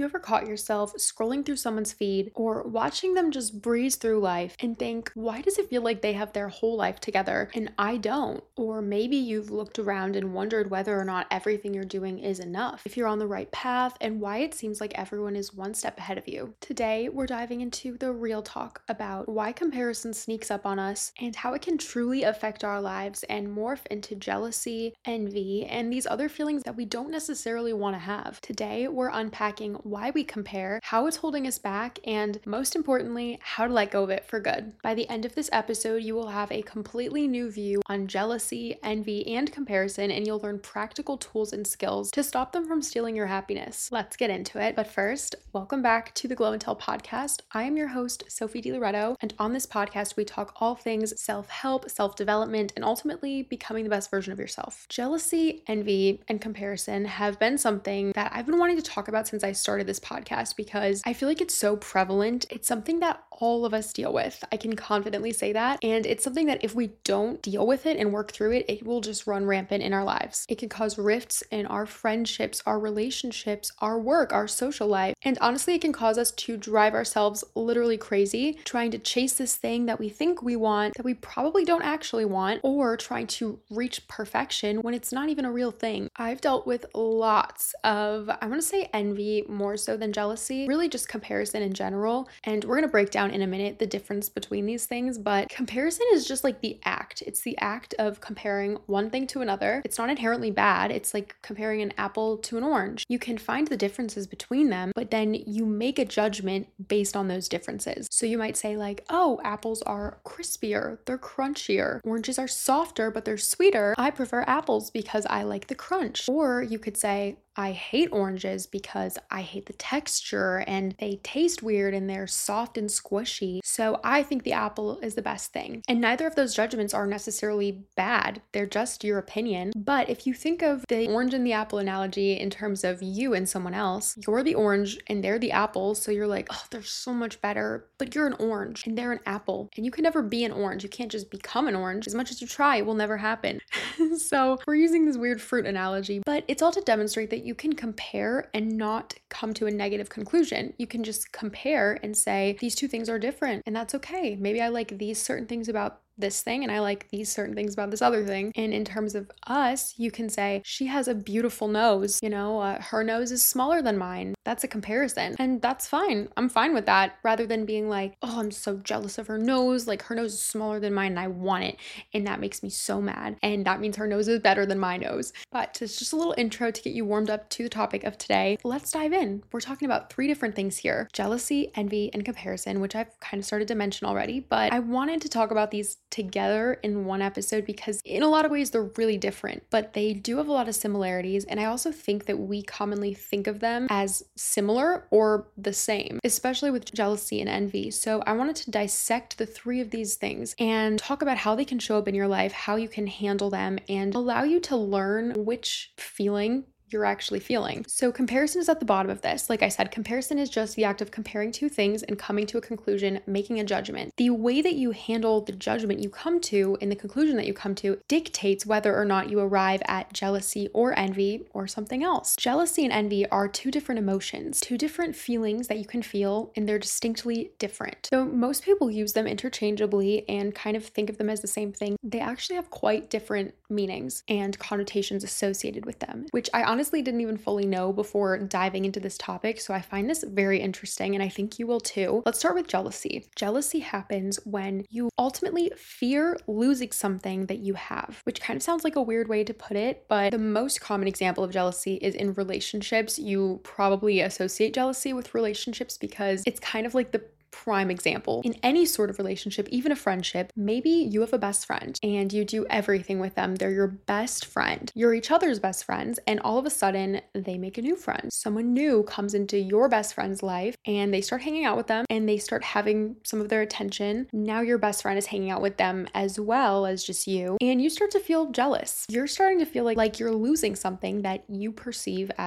you ever caught yourself scrolling through someone's feed or watching them just breeze through life and think, why does it feel like they have their whole life together and I don't? Or maybe you've looked around and wondered whether or not everything you're doing is enough, if you're on the right path, and why it seems like everyone is one step ahead of you. Today, we're diving into the real talk about why comparison sneaks up on us and how it can truly affect our lives and morph into jealousy, envy, and these other feelings that we don't necessarily want to have. Today, we're unpacking why we compare, how it's holding us back, and most importantly, how to let go of it for good. By the end of this episode, you will have a completely new view on jealousy, envy, and comparison, and you'll learn practical tools and skills to stop them from stealing your happiness. Let's get into it. But first, welcome back to the Glow and Tell podcast. I am your host, Sophie DiLoretto, and on this podcast, we talk all things self-help, self-development, and ultimately becoming the best version of yourself. Jealousy, envy, and comparison have been something that I've been wanting to talk about since I started this podcast because I feel like it's so prevalent. It's something that all of us deal with. I can confidently say that. And it's something that if we don't deal with it and work through it, it will just run rampant in our lives. It can cause rifts in our friendships, our relationships, our work, our social life. And honestly, it can cause us to drive ourselves literally crazy, trying to chase this thing that we think we want, that we probably don't actually want, or trying to reach perfection when it's not even a real thing. I've dealt with lots of, I want to say envy more so than jealousy, really just comparison in general. And we're going to break down in a minute the difference between these things, but comparison is just like the act. It's the act of comparing one thing to another. It's not inherently bad. It's like comparing an apple to an orange. You can find the differences between them, but then you make a judgment based on those differences. So you might say like, oh, apples are crispier, they're crunchier. Oranges are softer, but they're sweeter. I prefer apples because I like the crunch. Or you could say, I hate oranges because I hate the texture and they taste weird and they're soft and squishy. So I think the apple is the best thing. And neither of those judgments are necessarily bad. They're just your opinion. But if you think of the orange and the apple analogy in terms of you and someone else, you're the orange and they're the apple. So you're like, oh, they're so much better, but you're an orange and they're an apple. And you can never be an orange. You can't just become an orange. As much as you try, it will never happen. So we're using this weird fruit analogy, but it's all to demonstrate that you can compare and not come to a negative conclusion. You can just compare and say, these two things are different, and that's okay. Maybe I like these certain things about this thing and I like these certain things about this other thing. And in terms of us, you can say she has a beautiful nose, her nose is smaller than mine. That's a comparison, and that's fine. I'm fine with that, rather than being like, oh, I'm so jealous of her nose, like her nose is smaller than mine and I want it, and that makes me so mad, and that means her nose is better than my nose. But it's just a little intro to get you warmed up to the topic of today. Let's dive in. We're talking about three different things here: jealousy, envy, and comparison, which I've kind of started to mention already, but I wanted to talk about these together in one episode because in a lot of ways they're really different, but they do have a lot of similarities. And I also think that we commonly think of them as similar or the same, especially with jealousy and envy. So I wanted to dissect the three of these things and talk about how they can show up in your life, how you can handle them, and allow you to learn which feeling you're actually feeling. So comparison is at the bottom of this. Like I said, comparison is just the act of comparing two things and coming to a conclusion, making a judgment. The way that you handle the judgment you come to and the conclusion that you come to dictates whether or not you arrive at jealousy or envy or something else. Jealousy and envy are two different emotions, two different feelings that you can feel, and they're distinctly different. So most people use them interchangeably and kind of think of them as the same thing. They actually have quite different meanings and connotations associated with them, which I honestly didn't even fully know before diving into this topic. So I find this very interesting, and I think you will too. Let's start with jealousy. Jealousy happens when you ultimately fear losing something that you have, which kind of sounds like a weird way to put it, but the most common example of jealousy is in relationships. You probably associate jealousy with relationships because it's kind of like the prime example. In any sort of relationship, even a friendship, maybe you have a best friend and you do everything with them. They're your best friend. You're each other's best friends, and all of a sudden they make a new friend. Someone new comes into your best friend's life and they start hanging out with them and they start having some of their attention. Now your best friend is hanging out with them as well as just you, and you start to feel jealous. You're starting to feel like you're losing something that you perceive as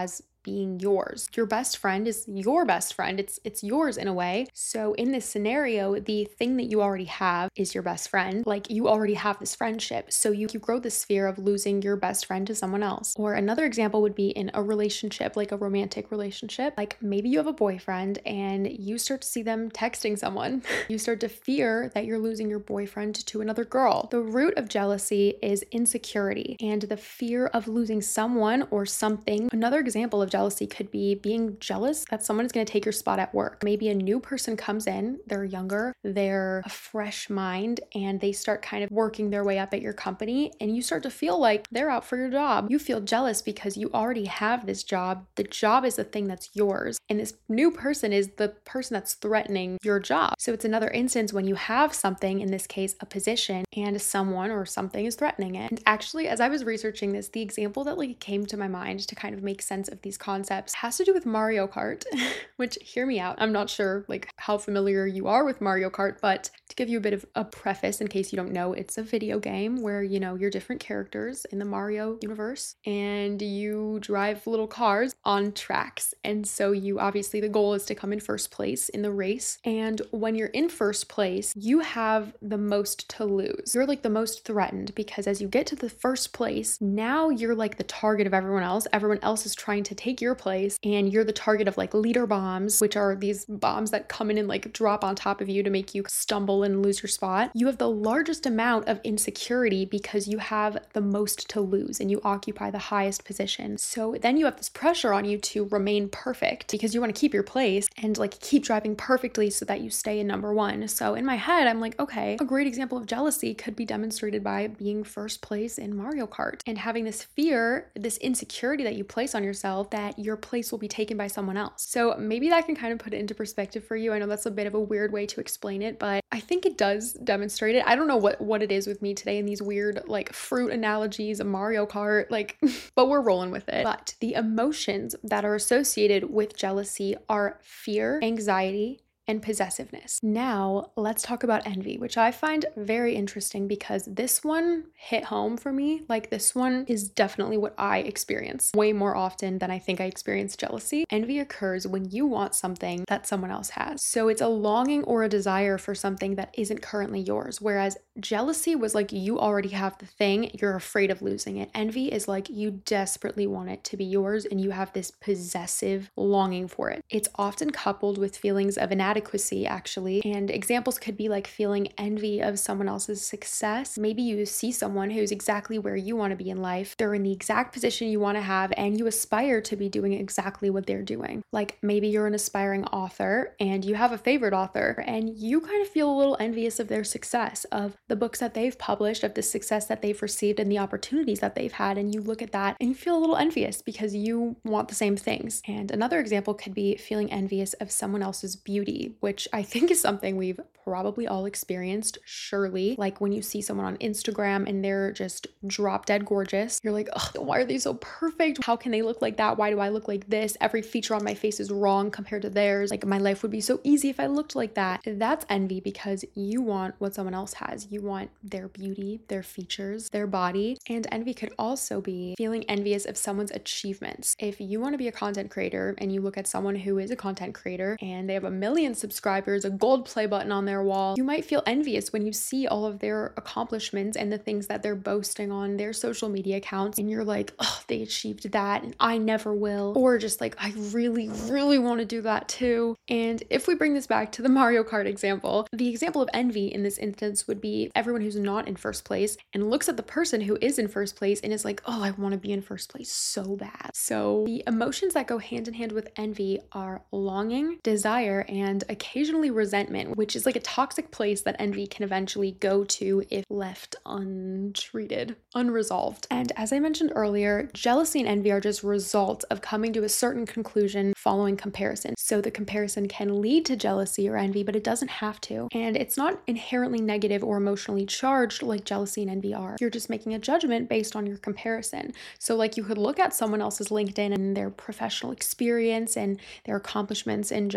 being yours. Your best friend is your best friend. It's yours in a way. So in this scenario, the thing that you already have is your best friend. Like you already have this friendship. So you grow this fear of losing your best friend to someone else. Or another example would be in a relationship, like a romantic relationship. Like maybe you have a boyfriend and you start to see them texting someone. You start to fear that you're losing your boyfriend to another girl. The root of jealousy is insecurity and the fear of losing someone or something. Another example of jealousy could be being jealous that someone is going to take your spot at work. Maybe a new person comes in, they're younger, they're a fresh mind, and they start kind of working their way up at your company, and you start to feel like they're out for your job. You feel jealous because you already have this job. The job is the thing that's yours, and this new person is the person that's threatening your job. So it's another instance when you have something, in this case, a position, and someone or something is threatening it. And actually, as I was researching this, the example that came to my mind to kind of make sense of these concepts has to do with Mario Kart, which, hear me out, I'm not sure how familiar you are with Mario Kart, but to give you a bit of a preface in case you don't know, it's a video game where, you're different characters in the Mario universe and you drive little cars on tracks. And so obviously the goal is to come in first place in the race. And when you're in first place, you have the most to lose. You're the most threatened because as you get to the first place, now you're the target of everyone else. Everyone else is trying to take your place and you're the target of leader bombs, which are these bombs that come in and drop on top of you to make you stumble and lose your spot. You have the largest amount of insecurity because you have the most to lose and you occupy the highest position. So then you have this pressure on you to remain perfect because you want to keep your place and keep driving perfectly so that you stay in number one. So in my head, I'm okay, a great example of jealousy could be demonstrated by being first place in Mario Kart and having this fear, this insecurity that you place on yourself that your place will be taken by someone else. So maybe that can kind of put it into perspective for you. I know that's a bit of a weird way to explain it, but I think it does demonstrate it. I don't know what it is with me today and these weird fruit analogies, Mario Kart, but we're rolling with it. But the emotions that are associated with jealousy are fear, anxiety, and possessiveness. Now, let's talk about envy, which I find very interesting because this one hit home for me. This one is definitely what I experience way more often than I think I experience jealousy. Envy occurs when you want something that someone else has. So it's a longing or a desire for something that isn't currently yours, whereas jealousy was you already have the thing, you're afraid of losing it. Envy is you desperately want it to be yours and you have this possessive longing for it. It's often coupled with feelings of inadequacy, actually, and examples could be feeling envy of someone else's success. Maybe you see someone who's exactly where you want to be in life. They're in the exact position you want to have and you aspire to be doing exactly what they're doing. Maybe you're an aspiring author and you have a favorite author and you kind of feel a little envious of their success, of the books that they've published, of the success that they've received and the opportunities that they've had, and you look at that and you feel a little envious because you want the same things. And another example could be feeling envious of someone else's beauty, which I think is something we've probably all experienced, surely. When you see someone on Instagram and they're just drop dead gorgeous, you're oh, why are they so perfect? How can they look like that? Why do I look like this? Every feature on my face is wrong compared to theirs. My life would be so easy if I looked like that. That's envy because you want what someone else has. You want their beauty, their features, their body. And envy could also be feeling envious of someone's achievements. If you want to be a content creator and you look at someone who is a content creator and they have 1 million subscribers, a gold play button on their wall, you might feel envious when you see all of their accomplishments and the things that they're boasting on their social media accounts. And you're oh, they achieved that and I never will. Or just I really, really want to do that too. And if we bring this back to the Mario Kart example, the example of envy in this instance would be everyone who's not in first place and looks at the person who is in first place and is oh, I want to be in first place so bad. So the emotions that go hand in hand with envy are longing, desire, and occasionally resentment, which is a toxic place that envy can eventually go to if left untreated, unresolved. And as I mentioned earlier, jealousy and envy are just results of coming to a certain conclusion following comparison. So the comparison can lead to jealousy or envy, but it doesn't have to. And it's not inherently negative or emotionally charged like jealousy and envy are. You're just making a judgment based on your comparison. So you could look at someone else's LinkedIn and their professional experience and their accomplishments and just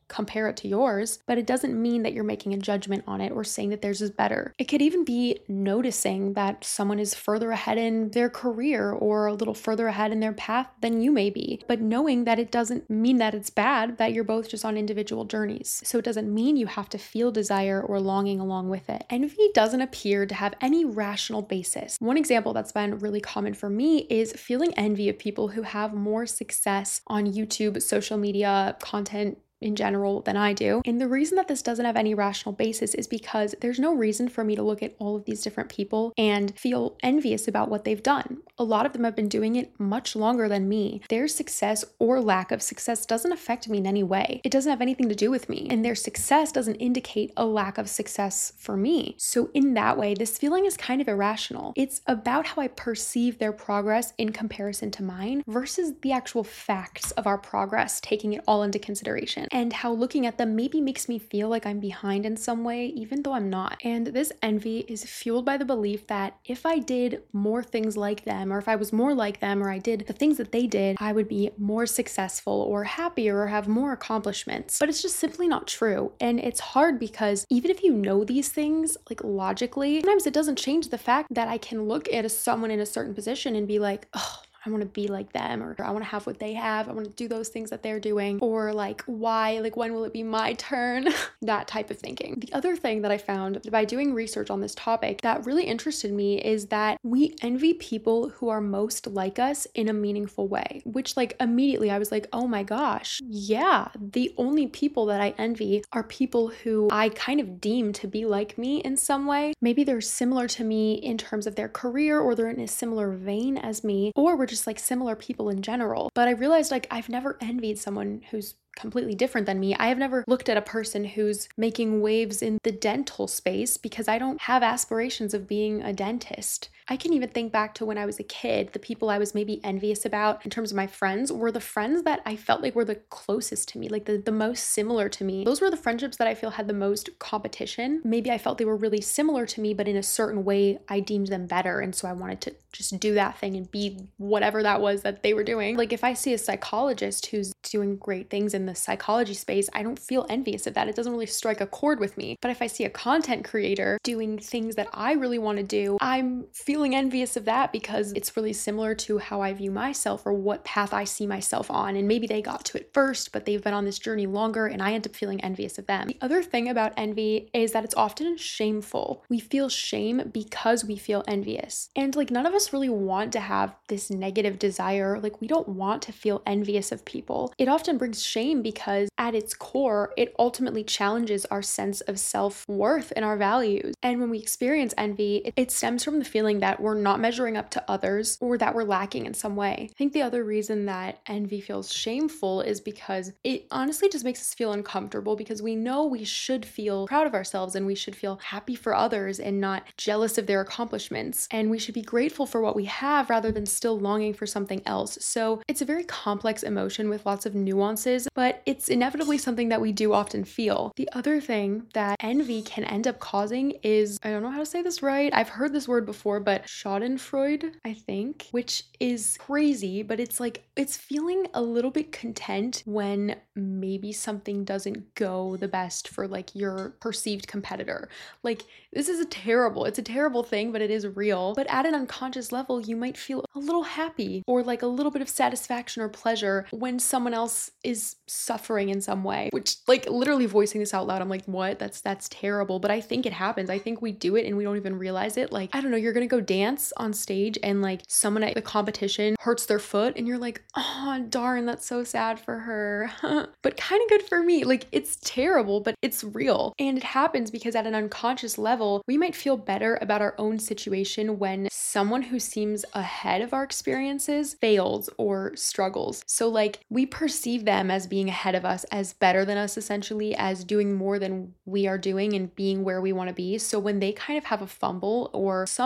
compare it to yours, but it doesn't mean that you're making a judgment on it or saying that theirs is better. It could even be noticing that someone is further ahead in their career or a little further ahead in their path than you may be, but knowing that it doesn't mean that it's bad, that you're both just on individual journeys. So it doesn't mean you have to feel desire or longing along with it. Envy doesn't appear to have any rational basis. One example that's been really common for me is feeling envy of people who have more success on YouTube, social media, content in general than I do. And the reason that this doesn't have any rational basis is because there's no reason for me to look at all of these different people and feel envious about what they've done. A lot of them have been doing it much longer than me. Their success or lack of success doesn't affect me in any way. It doesn't have anything to do with me. And their success doesn't indicate a lack of success for me. So in that way, this feeling is kind of irrational. It's about how I perceive their progress in comparison to mine versus the actual facts of our progress, taking it all into consideration. And how looking at them maybe makes me feel like I'm behind in some way, even though I'm not. And this envy is fueled by the belief that if I did more things like them, or if I was more like them, or I did the things that they did, I would be more successful or happier or have more accomplishments. But it's just simply not true. And it's hard because even if you know these things, like logically, sometimes it doesn't change the fact that I can look at someone in a certain position and be like, oh, I want to be like them, or I want to have what they have. I want to do those things that they're doing, or like, why, like, when will it be my turn? That type of thinking. The other thing that I found by doing research on this topic that really interested me is that we envy people who are most like us in a meaningful way, which like immediately I was like, oh my gosh, yeah, the only people that I envy are people who I kind of deem to be like me in some way. Maybe they're similar to me in terms of their career, or they're in a similar vein as me, or we're just like similar people in general. But I realized like I've never envied someone who's completely different than me. I have never looked at a person who's making waves in the dental space because I don't have aspirations of being a dentist. I can even think back to when I was a kid, the people I was maybe envious about in terms of my friends were the friends that I felt like were the closest to me, like the most similar to me. Those were the friendships that I feel had the most competition. Maybe I felt they were really similar to me, but in a certain way I deemed them better. And so I wanted to just do that thing and be whatever that was that they were doing. Like if I see a psychologist who's doing great things in the psychology space, I don't feel envious of that. It doesn't really strike a chord with me. But if I see a content creator doing things that I really want to do, I'm feeling envious of that because it's really similar to how I view myself or what path I see myself on. And maybe they got to it first, but they've been on this journey longer and I end up feeling envious of them. The other thing about envy is that it's often shameful. We feel shame because we feel envious. And like none of us really want to have this negative desire. Like we don't want to feel envious of people. It often brings shame because at its core, it ultimately challenges our sense of self-worth and our values. And when we experience envy, it stems from the feeling that we're not measuring up to others or that we're lacking in some way. I think the other reason that envy feels shameful is because it honestly just makes us feel uncomfortable because we know we should feel proud of ourselves and we should feel happy for others and not jealous of their accomplishments. And we should be grateful for what we have rather than still longing for something else. So it's a very complex emotion with lots of nuances, but it's inevitably something that we do often feel. The other thing that envy can end up causing is, I don't know how to say this right. I've heard this word before, but Schadenfreude, I think, which is crazy, but it's like, it's feeling a little bit content when maybe something doesn't go the best for like your perceived competitor. Like this is it's a terrible thing, but it is real. But at an unconscious level, you might feel a little happy or like a little bit of satisfaction or pleasure when someone else is suffering in some way, which like literally voicing this out loud, I'm like, what? That's terrible. But I think it happens. I think we do it and we don't even realize it. Like, I don't know, you're gonna go dance on stage and like someone at the competition hurts their foot and you're like, oh darn, that's so sad for her. But kind of good for me. Like it's terrible, but it's real. And it happens because at an unconscious level, we might feel better about our own situation when someone who seems ahead of our experiences fails or struggles. So like we perceive them as being ahead of us, as better than us essentially, as doing more than we are doing and being where we want to be. So when they kind of have a fumble or some failure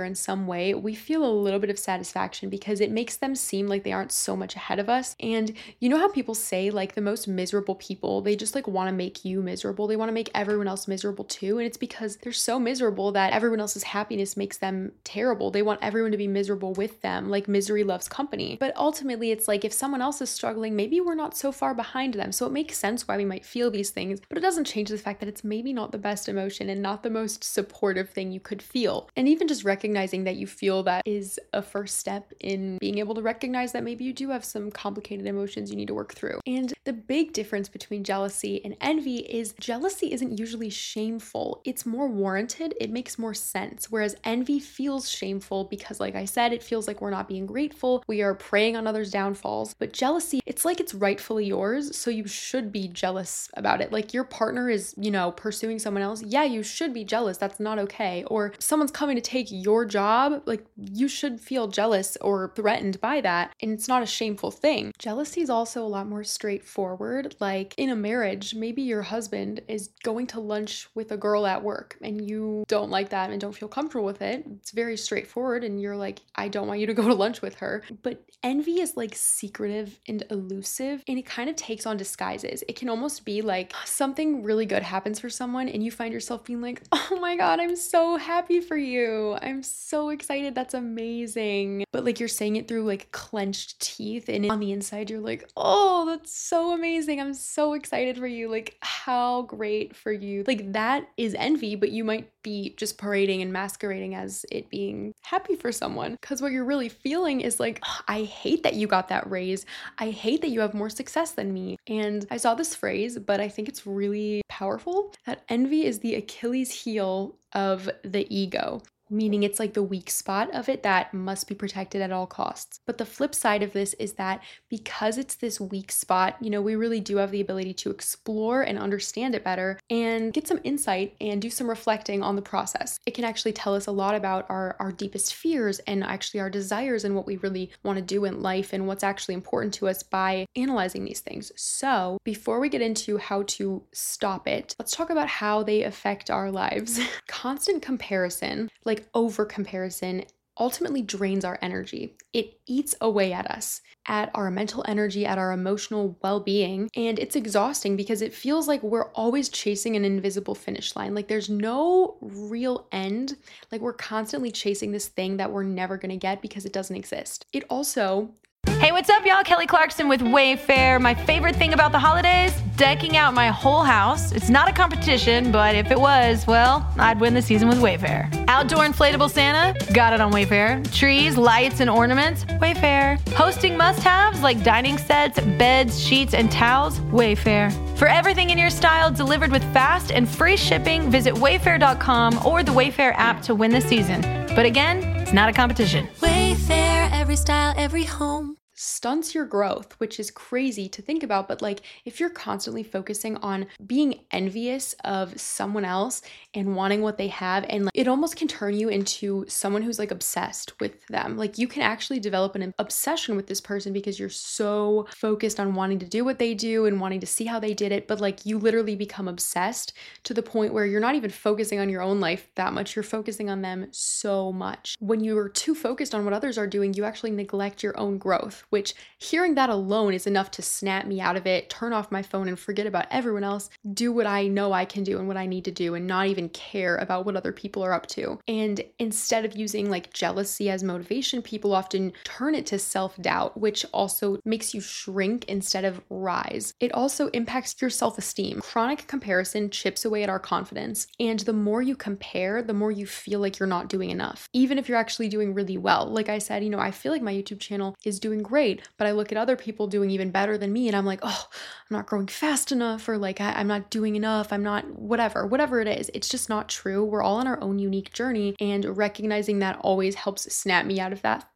there in some way, we feel a little bit of satisfaction because it makes them seem like they aren't so much ahead of us. And you know how people say like the most miserable people, they just like want to make you miserable. They want to make everyone else miserable too. And it's because they're so miserable that everyone else's happiness makes them terrible. They want everyone to be miserable with them, like misery loves company. But ultimately, it's like if someone else is struggling, maybe we're not so far behind them. So it makes sense why we might feel these things, but it doesn't change the fact that it's maybe not the best emotion and not the most supportive thing you could feel. And even just recognizing that you feel that is a first step in being able to recognize that maybe you do have some complicated emotions you need to work through. And the big difference between jealousy and envy is jealousy isn't usually shameful. It's more warranted. It makes more sense. Whereas envy feels shameful because, like I said, it feels like we're not being grateful. We are preying on others' downfalls. But jealousy, it's like it's rightfully yours, so you should be jealous about it. Like your partner is, pursuing someone else. Yeah, you should be jealous. That's not okay. Or someone's coming to take your job. Like you should feel jealous or threatened by that. And it's not a shameful thing. Jealousy is also a lot more straightforward. Like in a marriage, maybe your husband is going to lunch with a girl at work and you don't like that and don't feel comfortable with it. It's very straightforward and you're like, I don't want you to go to lunch with her. But envy is like secretive and elusive and it kind of takes on disguises. It can almost be like something really good happens for someone and you find yourself being like, oh my God, I'm so happy for you. I'm so excited. That's amazing. But like you're saying it through like clenched teeth and on the inside you're like, oh, that's so amazing. I'm so excited for you. Like how great for you. Like that is envy, but you might be just parading and masquerading as it being happy for someone. Because what you're really feeling is like, oh, I hate that you got that raise. I hate that you have more success than me. And I saw this phrase, but I think it's really powerful, that envy is the Achilles heel of the ego. Meaning it's like the weak spot of it that must be protected at all costs. But the flip side of this is that because it's this weak spot, we really do have the ability to explore and understand it better and get some insight and do some reflecting on the process. It can actually tell us a lot about our deepest fears and actually our desires and what we really want to do in life and what's actually important to us by analyzing these things. So before we get into how to stop it, let's talk about how they affect our lives. Constant comparison, like over comparison, ultimately drains our energy. It eats away at us, at our mental energy, at our emotional well-being, and it's exhausting because it feels like we're always chasing an invisible finish line. Like there's no real end. Like we're constantly chasing this thing that we're never going to get because it doesn't exist. It also Hey, what's up, y'all? Kelly Clarkson with Wayfair. My favorite thing about the holidays? Decking out my whole house. It's not a competition, but if it was, well, I'd win the season with Wayfair. Outdoor inflatable Santa? Got it on Wayfair. Trees, lights, and ornaments? Wayfair. Hosting must-haves like dining sets, beds, sheets, and towels? Wayfair. For everything in your style delivered with fast and free shipping, visit wayfair.com or the Wayfair app to win the season. But again, it's not a competition. Wayfair, every style, every home. Stunts your growth, which is crazy to think about, but like if you're constantly focusing on being envious of someone else and wanting what they have, and like it almost can turn you into someone who's like obsessed with them. Like you can actually develop an obsession with this person because you're so focused on wanting to do what they do and wanting to see how they did it, but like you literally become obsessed to the point where you're not even focusing on your own life that much, you're focusing on them so much. When you're too focused on what others are doing, you actually neglect your own growth, which hearing that alone is enough to snap me out of it, turn off my phone and forget about everyone else, do what I know I can do and what I need to do and not even care about what other people are up to. And instead of using like jealousy as motivation, people often turn it to self-doubt, which also makes you shrink instead of rise. It also impacts your self-esteem. Chronic comparison chips away at our confidence. And the more you compare, the more you feel like you're not doing enough, even if you're actually doing really well. Like I said, I feel like my YouTube channel is doing great, but I look at other people doing even better than me and I'm like, oh, I'm not growing fast enough, or like I'm not doing enough, I'm not whatever it is. It's just not true. We're all on our own unique journey, and recognizing that always helps snap me out of that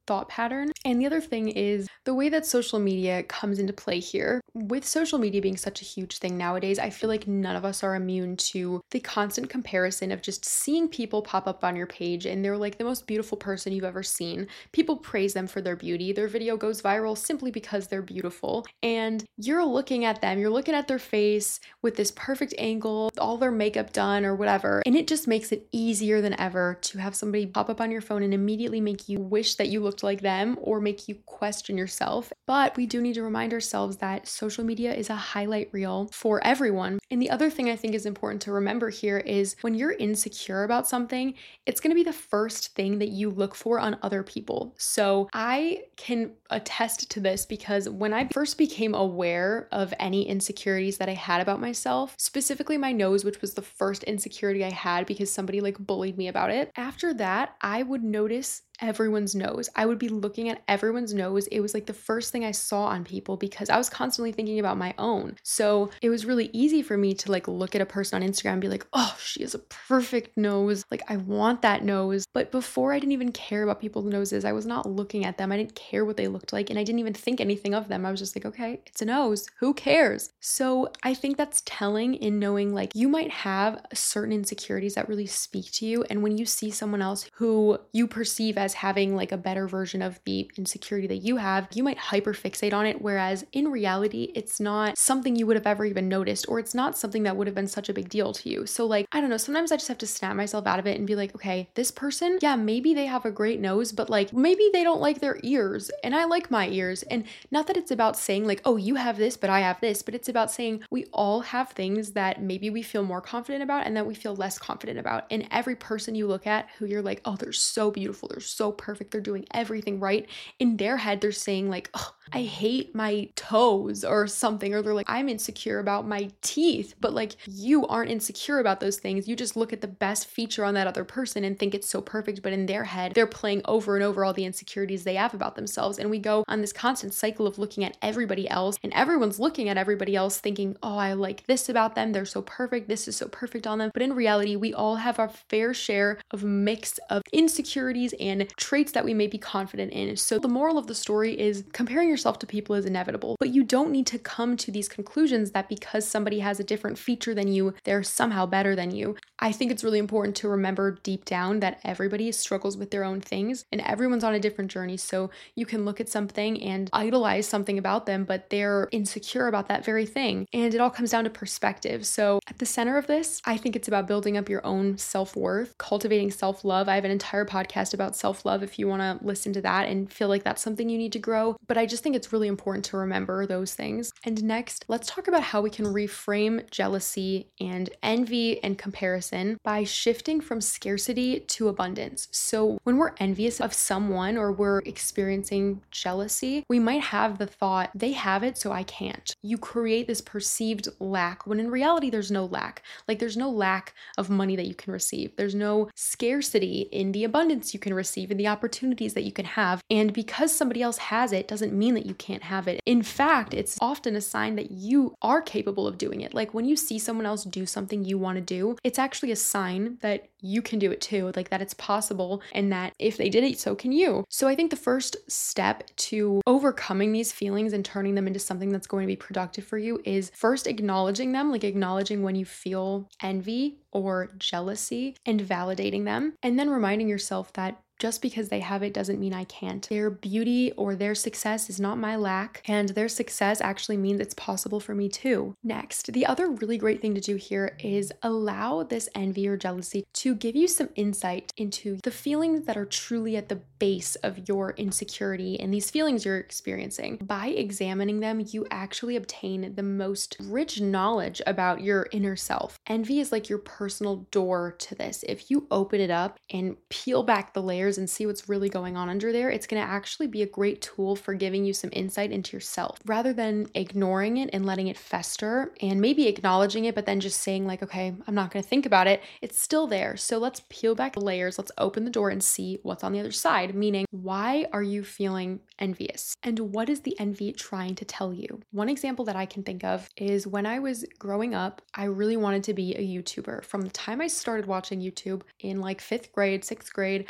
thought pattern. And the other thing is the way that social media comes into play here. With social media being such a huge thing nowadays, I feel like none of us are immune to the constant comparison of just seeing people pop up on your page and they're like the most beautiful person you've ever seen. People praise them for their beauty. Their video goes viral simply because they're beautiful. And you're looking at them, you're looking at their face with this perfect angle, all their makeup done or whatever. And it just makes it easier than ever to have somebody pop up on your phone and immediately make you wish that you looked like them or make you question yourself. But we do need to remind ourselves that social media is a highlight reel for everyone. And the other thing I think is important to remember here is when you're insecure about something, it's going to be the first thing that you look for on other people. So I can attest to this because when I first became aware of any insecurities that I had about myself, specifically my nose, which was the first insecurity I had because somebody like bullied me about it. After that, I would notice everyone's nose. I would be looking at everyone's nose. It was like the first thing I saw on people because I was constantly thinking about my own. So it was really easy for me to like look at a person on Instagram and be like, oh, she has a perfect nose. Like I want that nose. But before I didn't even care about people's noses. I was not looking at them. I didn't care what they looked like and I didn't even think anything of them. I was just like, okay, it's a nose. Who cares? So I think that's telling in knowing like you might have certain insecurities that really speak to you. And when you see someone else who you perceive as having like a better version of the insecurity that you have, you might hyperfixate on it. Whereas in reality, it's not something you would have ever even noticed, or it's not something that would have been such a big deal to you. So like, I don't know, sometimes I just have to snap myself out of it and be like, okay, this person, yeah, maybe they have a great nose, but like maybe they don't like their ears and I like my ears. And not that it's about saying like, oh, you have this, but I have this, but it's about saying we all have things that maybe we feel more confident about and that we feel less confident about. And every person you look at who you're like, oh, they're so beautiful, they're so perfect, they're doing everything right. In their head, they're saying like, oh, I hate my toes or something, or they're like, I'm insecure about my teeth, but like you aren't insecure about those things. You just look at the best feature on that other person and think it's so perfect, but in their head, they're playing over and over all the insecurities they have about themselves. And we go on this constant cycle of looking at everybody else, and everyone's looking at everybody else thinking, oh, I like this about them, they're so perfect, this is so perfect on them. But in reality, we all have our fair share of mix of insecurities and traits that we may be confident in. So the moral of the story is comparing yourself to people is inevitable, but you don't need to come to these conclusions that because somebody has a different feature than you, they're somehow better than you. I think it's really important to remember deep down that everybody struggles with their own things and everyone's on a different journey. So you can look at something and idolize something about them, but they're insecure about that very thing. And it all comes down to perspective. So at the center of this, I think it's about building up your own self-worth, cultivating self-love. I have an entire podcast about self-love if you want to listen to that and feel like that's something you need to grow. But I just think it's really important to remember those things. And next, let's talk about how we can reframe jealousy and envy and comparison by shifting from scarcity to abundance. So when we're envious of someone or we're experiencing jealousy, we might have the thought, they have it, so I can't. You create this perceived lack when in reality, there's no lack. Like there's no lack of money that you can receive. There's no scarcity in the abundance you can receive and the opportunities that you can have. And because somebody else has it doesn't mean that you can't have it. In fact, it's often a sign that you are capable of doing it. Like when you see someone else do something you want to do, it's actually a sign that you can do it too, like that it's possible and that if they did it, so can you. So I think the first step to overcoming these feelings and turning them into something that's going to be productive for you is first acknowledging them, like acknowledging when you feel envy or jealousy and validating them, and then reminding yourself that just because they have it doesn't mean I can't. Their beauty or their success is not my lack, and their success actually means it's possible for me too. Next, the other really great thing to do here is allow this envy or jealousy to give you some insight into the feelings that are truly at the base of your insecurity and these feelings you're experiencing. By examining them, you actually obtain the most rich knowledge about your inner self. Envy is like your personal door to this. If you open it up and peel back the layers and see what's really going on under there, it's going to actually be a great tool for giving you some insight into yourself rather than ignoring it and letting it fester and maybe acknowledging it, but then just saying like, okay, I'm not going to think about it. It's still there. So let's peel back the layers. Let's open the door and see what's on the other side. Meaning, why are you feeling envious? And what is the envy trying to tell you? One example that I can think of is when I was growing up, I really wanted to be a YouTuber. From the time I started watching YouTube in like 5th grade, 6th grade, I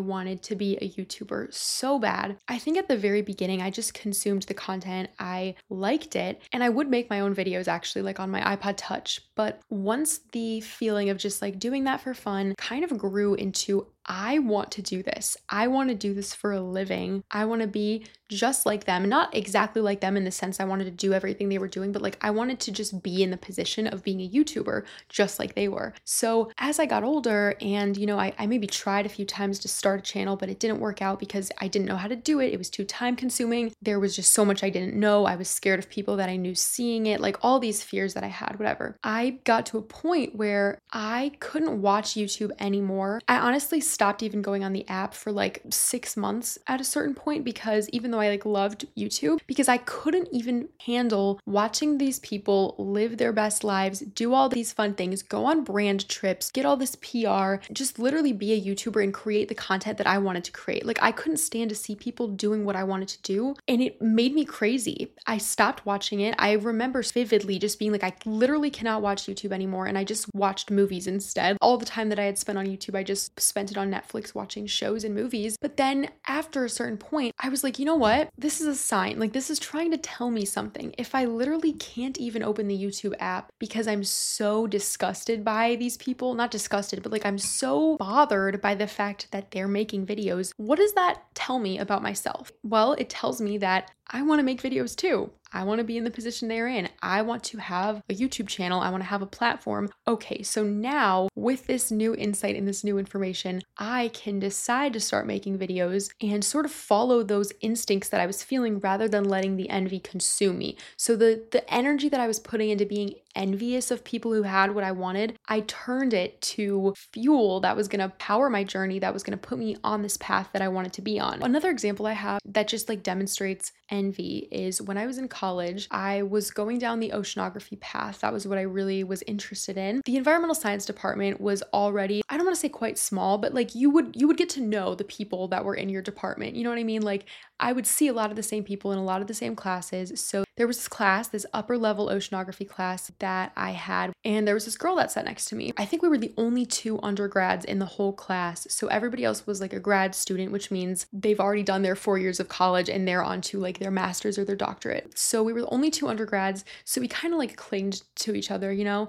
wanted to be a YouTuber so bad. I think at the very beginning, I just consumed the content. I liked it, and I would make my own videos actually, like on my iPod Touch. But once the feeling of just like doing that for fun kind of grew into, I want to do this. I want to do this for a living. I want to be just like them. Not exactly like them in the sense I wanted to do everything they were doing, but like I wanted to just be in the position of being a YouTuber just like they were. So as I got older and, I maybe tried a few times to start a channel, but it didn't work out because I didn't know how to do it. It was too time consuming. There was just so much I didn't know. I was scared of people that I knew seeing it, like all these fears that I had, whatever. I got to a point where I couldn't watch YouTube anymore. I honestly stopped even going on the app for like 6 months at a certain point, because even though I like loved YouTube, because I couldn't even handle watching these people live their best lives, do all these fun things, go on brand trips, get all this PR, just literally be a YouTuber and create the content that I wanted to create. Like I couldn't stand to see people doing what I wanted to do, and it made me crazy. I stopped watching it. I remember vividly just being like, I literally cannot watch YouTube anymore, and I just watched movies instead. All the time that I had spent on YouTube, I just spent it on Netflix watching shows and movies. But then after a certain point, I was like, you know what? This is a sign. Like this is trying to tell me something. If I literally can't even open the YouTube app because I'm so disgusted by these people, not disgusted, but like I'm so bothered by the fact that they're making videos, what does that tell me about myself? Well, it tells me that I want to make videos too. I want to be in the position they're in. I want to have a YouTube channel. I want to have a platform. Okay, so now with this new insight and this new information, I can decide to start making videos and sort of follow those instincts that I was feeling rather than letting the envy consume me. So the energy that I was putting into being envious of people who had what I wanted, I turned it to fuel that was going to power my journey, that was going to put me on this path that I wanted to be on. Another example I have that just like demonstrates envy is when I was in college, I was going down the oceanography path. That was what I really was interested in. The environmental science department was already, I don't want to say quite small, but like you would get to know the people that were in your department. You know what I mean? Like I would see a lot of the same people in a lot of the same classes. So there was this class, this upper level oceanography class that I had, and there was this girl that sat next to me. I think we were the only 2 undergrads in the whole class. So everybody else was like a grad student, which means they've already done their 4 years of college and they're on to like their master's or their doctorate. So we were the only 2 undergrads. So we kind of like clinged to each other,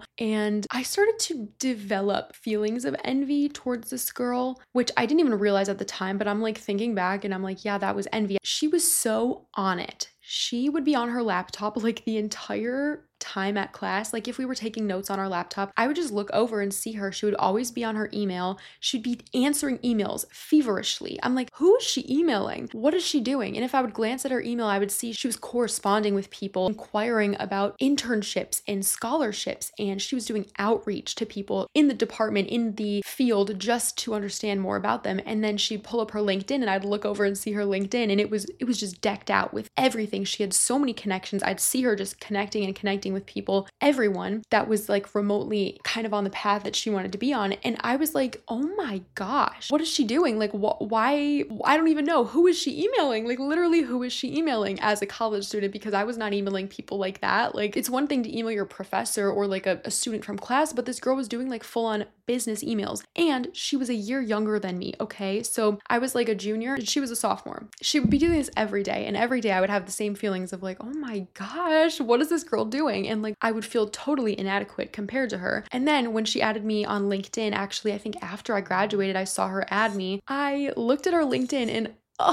and I started to develop feelings of envy towards this girl, which I didn't even realize at the time, but I'm like thinking back and I'm like, yeah, that was envy. She was so on it. She would be on her laptop like the entire time at class. Like if we were taking notes on our laptop, I would just look over and see her. She would always be on her email. She'd be answering emails feverishly. I'm like, who is she emailing? What is she doing? And if I would glance at her email, I would see she was corresponding with people, inquiring about internships and scholarships, and she was doing outreach to people in the department, in the field, just to understand more about them. And then she'd pull up her LinkedIn and I'd look over and see her LinkedIn, and it was just decked out with everything. She had so many connections. I'd see her just connecting with people, everyone that was like remotely kind of on the path that she wanted to be on. And I was like, oh my gosh, what is she doing? Like, why? I don't even know. Who is she emailing? Like literally, who is she emailing as a college student? Because I was not emailing people like that. Like it's one thing to email your professor or like a student from class, but this girl was doing like full on business emails, and she was a year younger than me. Okay. So I was like a junior and she was a sophomore. She would be doing this every day, and every day I would have the same feelings of like, oh my gosh, what is this girl doing? And like I would feel totally inadequate compared to her. And then when she added me on LinkedIn, actually I think after I graduated I saw her add me. I looked at her LinkedIn and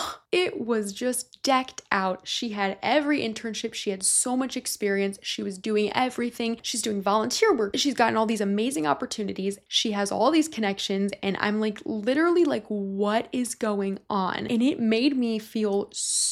it was just decked out. She had every internship. She had so much experience. She was doing everything. She's doing volunteer work. She's gotten all these amazing opportunities. She has all these connections. And I'm like, literally like, what is going on? And it made me feel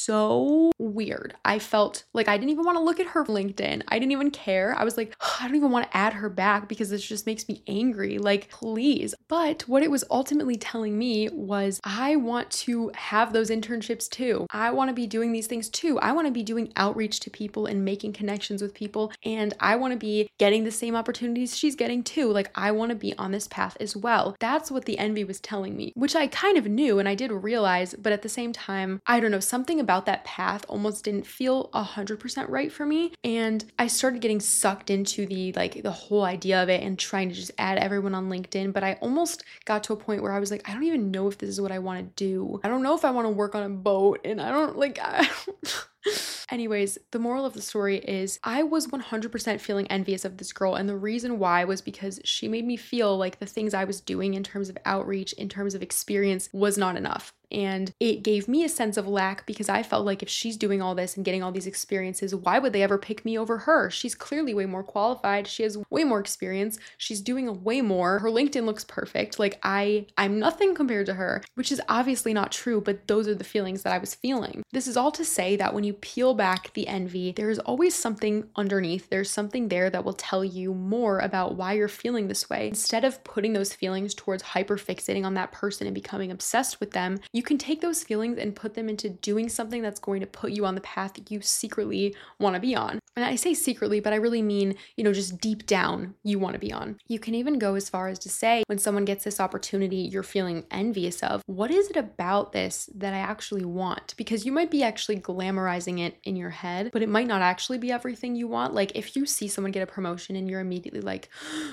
so weird. I felt like I didn't even want to look at her LinkedIn. I didn't even care. I was like, I don't even want to add her back because this just makes me angry. Like, please. But what it was ultimately telling me was I want to have those those internships too. I want to be doing these things too. I want to be doing outreach to people and making connections with people. And I want to be getting the same opportunities she's getting too. Like, I want to be on this path as well. That's what the envy was telling me, which I kind of knew and I did realize, but at the same time, I don't know, something about that path almost didn't feel 100% right for me. And I started getting sucked into the whole idea of it and trying to just add everyone on LinkedIn. But I almost got to a point where I was like, I don't even know if this is what I want to do. I don't know if I want to work on a boat, and I don't. Anyways, the moral of the story is I was 100% feeling envious of this girl, and the reason why was because she made me feel like the things I was doing in terms of outreach, in terms of experience, was not enough. And it gave me a sense of lack because I felt like if she's doing all this and getting all these experiences, why would they ever pick me over her? She's clearly way more qualified. She has way more experience. She's doing way more. Her LinkedIn looks perfect. Like I'm nothing compared to her, which is obviously not true, but those are the feelings that I was feeling. This is all to say that when you peel back the envy, there's always something underneath. There's something there that will tell you more about why you're feeling this way. Instead of putting those feelings towards hyper fixating on that person and becoming obsessed with them, you can take those feelings and put them into doing something that's going to put you on the path you secretly want to be on. And I say secretly, but I really mean, just deep down you want to be on. You can even go as far as to say, when someone gets this opportunity you're feeling envious of, what is it about this that I actually want? Because you might be actually glamorizing it in your head, but it might not actually be everything you want. Like if you see someone get a promotion and you're immediately like,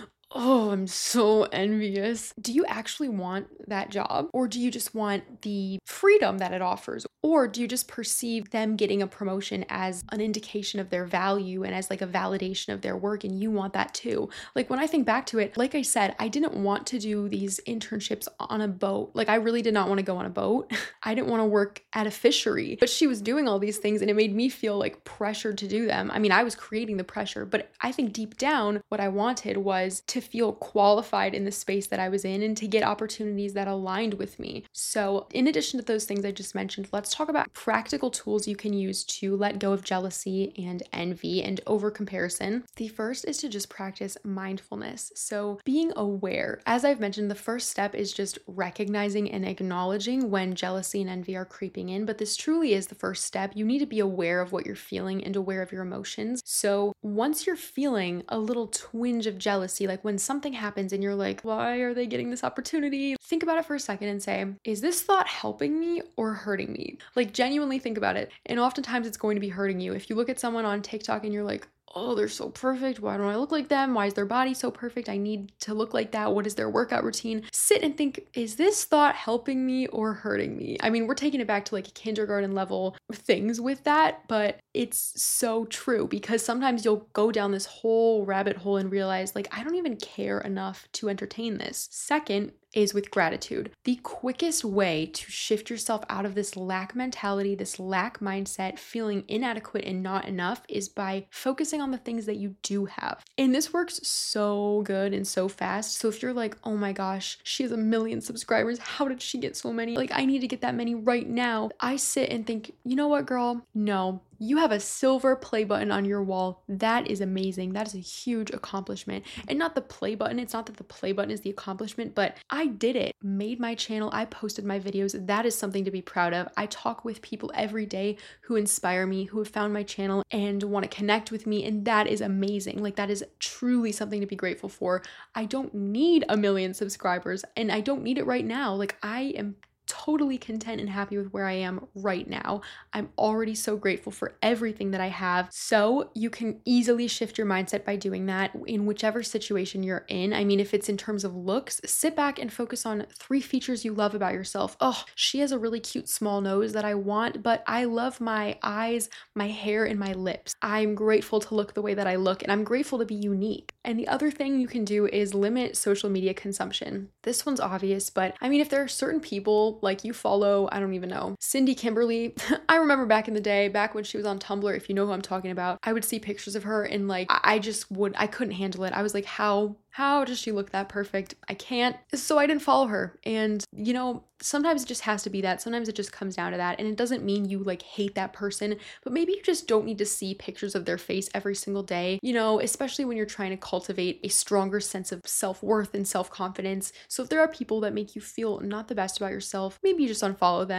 oh, I'm so envious. Do you actually want that job? Or do you just want the freedom that it offers? Or do you just perceive them getting a promotion as an indication of their value and as like a validation of their work, and you want that too? Like when I think back to it, like I said, I didn't want to do these internships on a boat. Like I really did not want to go on a boat. I didn't want to work at a fishery, but she was doing all these things and it made me feel like pressured to do them. I mean, I was creating the pressure, but I think deep down what I wanted was to feel qualified in the space that I was in and to get opportunities that aligned with me. So in addition to those things I just mentioned, let's talk about practical tools you can use to let go of jealousy and envy and over comparison. The first is to just practice mindfulness. So being aware, as I've mentioned, the first step is just recognizing and acknowledging when jealousy and envy are creeping in, but this truly is the first step. You need to be aware of what you're feeling and aware of your emotions. So once you're feeling a little twinge of jealousy, like when something happens and you're like, why are they getting this opportunity? Think about it for a second and say, is this thought helping me or hurting me? Like genuinely think about it. And oftentimes it's going to be hurting you. If you look at someone on TikTok and you're like, oh, they're so perfect. Why don't I look like them? Why is their body so perfect? I need to look like that. What is their workout routine? Sit and think, is this thought helping me or hurting me? I mean, we're taking it back to like kindergarten level things with that, but it's so true because sometimes you'll go down this whole rabbit hole and realize like, I don't even care enough to entertain this. Second is with gratitude. The quickest way to shift yourself out of this lack mentality, this lack mindset, feeling inadequate and not enough is by focusing on the things that you do have. And this works so good and so fast. So if you're like, oh my gosh, she has 1 million subscribers. How did she get so many? Like, I need to get that many right now. I sit and think, you know what, girl? No. You have a silver play button on your wall. That is amazing. That is a huge accomplishment. And not the play button. It's not that the play button is the accomplishment, but I did it. Made my channel. I posted my videos. That is something to be proud of. I talk with people every day who inspire me, who have found my channel and want to connect with me. And that is amazing. Like that is truly something to be grateful for. I don't need 1 million subscribers and I don't need it right now. Like I am totally content and happy with where I am right now. I'm already so grateful for everything that I have. So you can easily shift your mindset by doing that in whichever situation you're in. I mean, if it's in terms of looks, sit back and focus on 3 features you love about yourself. Oh, she has a really cute small nose that I want, but I love my eyes, my hair, and my lips. I'm grateful to look the way that I look, and I'm grateful to be unique. And the other thing you can do is limit social media consumption. This one's obvious, but I mean, if there are certain people like you follow, I don't even know, Cindy Kimberly. I remember back in the day, back when she was on Tumblr, if you know who I'm talking about, I would see pictures of her and like, I couldn't handle it. I was like, how does she look that perfect? I can't. So I didn't follow her. And sometimes it just has to be that. Sometimes it just comes down to that. And it doesn't mean you like hate that person, but maybe you just don't need to see pictures of their face every single day, especially when you're trying to cultivate a stronger sense of self-worth and self-confidence. So if there are people that make you feel not the best about yourself, maybe you just unfollow them.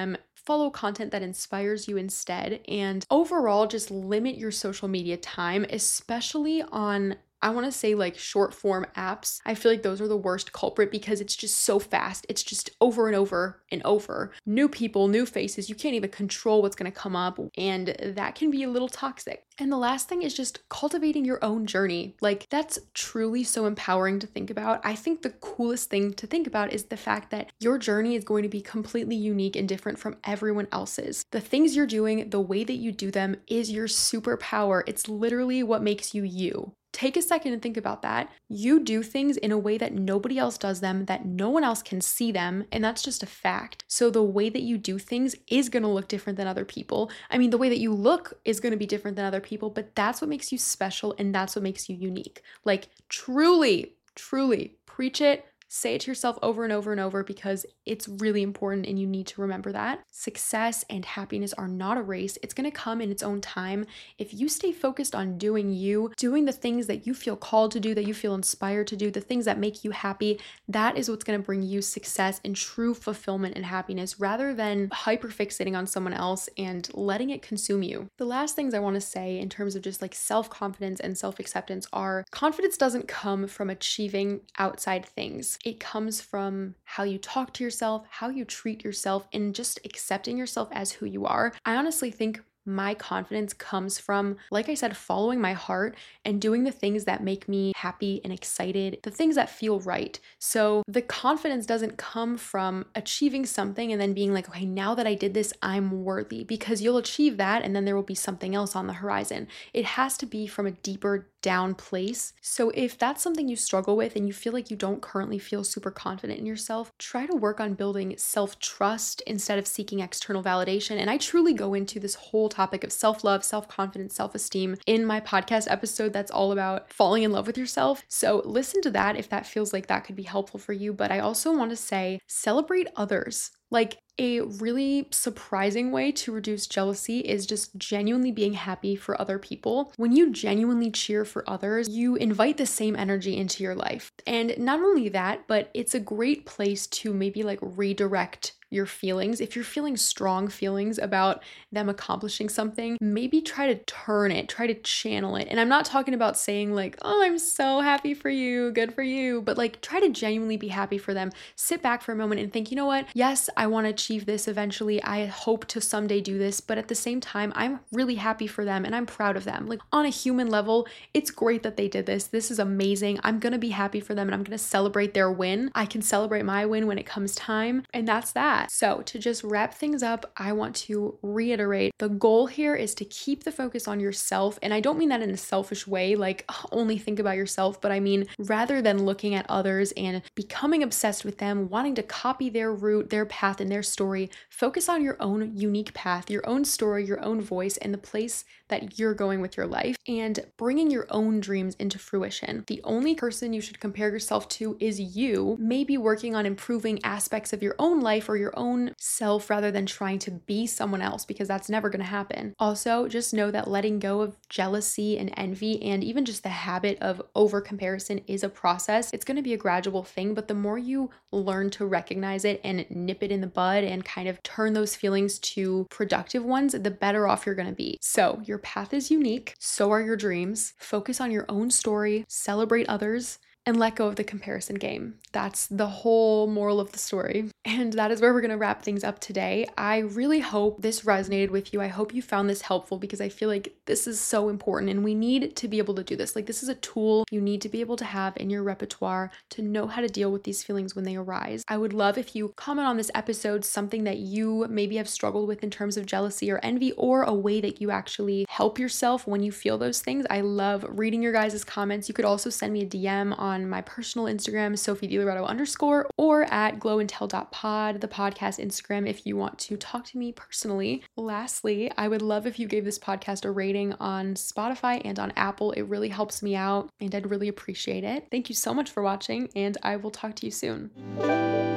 follow content that inspires you instead. And overall, just limit your social media time, especially on, I want to say, like, short form apps. I feel like those are the worst culprit because it's just so fast. It's just over and over and over. New people, new faces. You can't even control what's going to come up, and that can be a little toxic. And the last thing is just cultivating your own journey. Like, that's truly so empowering to think about. I think the coolest thing to think about is the fact that your journey is going to be completely unique and different from everyone else's. The things you're doing, the way that you do them is your superpower. It's literally what makes you you. Take a second and think about that. You do things in a way that nobody else does them, that no one else can see them, and that's just a fact. So the way that you do things is going to look different than other people. I mean, the way that you look is going to be different than other people, but that's what makes you special and that's what makes you unique. Like, truly, truly preach it. Say it to yourself over and over and over because it's really important and you need to remember that. Success and happiness are not a race. It's going to come in its own time. If you stay focused on doing you, doing the things that you feel called to do, that you feel inspired to do, the things that make you happy, that is what's going to bring you success and true fulfillment and happiness rather than hyper-fixating on someone else and letting it consume you. The last things I want to say in terms of just like self-confidence and self-acceptance are confidence doesn't come from achieving outside things. It comes from how you talk to yourself, how you treat yourself, and just accepting yourself as who you are. I honestly think my confidence comes from, like I said, following my heart and doing the things that make me happy and excited, the things that feel right. So the confidence doesn't come from achieving something and then being like, okay, now that I did this, I'm worthy, because you'll achieve that and then there will be something else on the horizon. It has to be from a deeper down place. So if that's something you struggle with and you feel like you don't currently feel super confident in yourself, try to work on building self-trust instead of seeking external validation. And I truly go into this whole topic of self-love, self-confidence, self-esteem in my podcast episode that's all about falling in love with yourself. So listen to that if that feels like that could be helpful for you. But I also want to say, celebrate others. Like, a really surprising way to reduce jealousy is just genuinely being happy for other people. When you genuinely cheer for others, you invite the same energy into your life. And not only that, but it's a great place to maybe like redirect your feelings. If you're feeling strong feelings about them accomplishing something, maybe try to turn it, try to channel it. And I'm not talking about saying like, oh, I'm so happy for you, good for you, but like try to genuinely be happy for them. Sit back for a moment and think, you know what? Yes, I want to achieve this eventually. I hope to someday do this, but at the same time, I'm really happy for them and I'm proud of them. Like, on a human level, it's great that they did this. This is amazing. I'm going to be happy for them and I'm going to celebrate their win. I can celebrate my win when it comes time. And that's that. So to just wrap things up, I want to reiterate the goal here is to keep the focus on yourself. And I don't mean that in a selfish way, like only think about yourself, but I mean, rather than looking at others and becoming obsessed with them, wanting to copy their route, their path, and their story, focus on your own unique path, your own story, your own voice, and the place that you're going with your life, and bringing your own dreams into fruition. The only person you should compare yourself to is you, maybe working on improving aspects of your own life or your own self rather than trying to be someone else, because that's never going to happen. Also, just know that letting go of jealousy and envy and even just the habit of over comparison is a process. It's going to be a gradual thing, but the more you learn to recognize it and nip it in the bud and kind of turn those feelings to productive ones, the better off you're going to be. So your path is unique, so are your dreams. Focus on your own story, celebrate others, and let go of the comparison game. That's the whole moral of the story. And that is where we're going to wrap things up today. I really hope this resonated with you. I hope you found this helpful because I feel like this is so important and we need to be able to do this. Like, this is a tool you need to be able to have in your repertoire to know how to deal with these feelings when they arise. I would love if you comment on this episode something that you maybe have struggled with in terms of jealousy or envy, or a way that you actually help yourself when you feel those things. I love reading your guys' comments. You could also send me a DM on my personal Instagram, SophieDiLoretto_, or at glowandtell.pod, the podcast Instagram, if you want to talk to me personally. Lastly, I would love if you gave this podcast a rating on Spotify and on Apple. It really helps me out and I'd really appreciate it. Thank you so much for watching, and I will talk to you soon.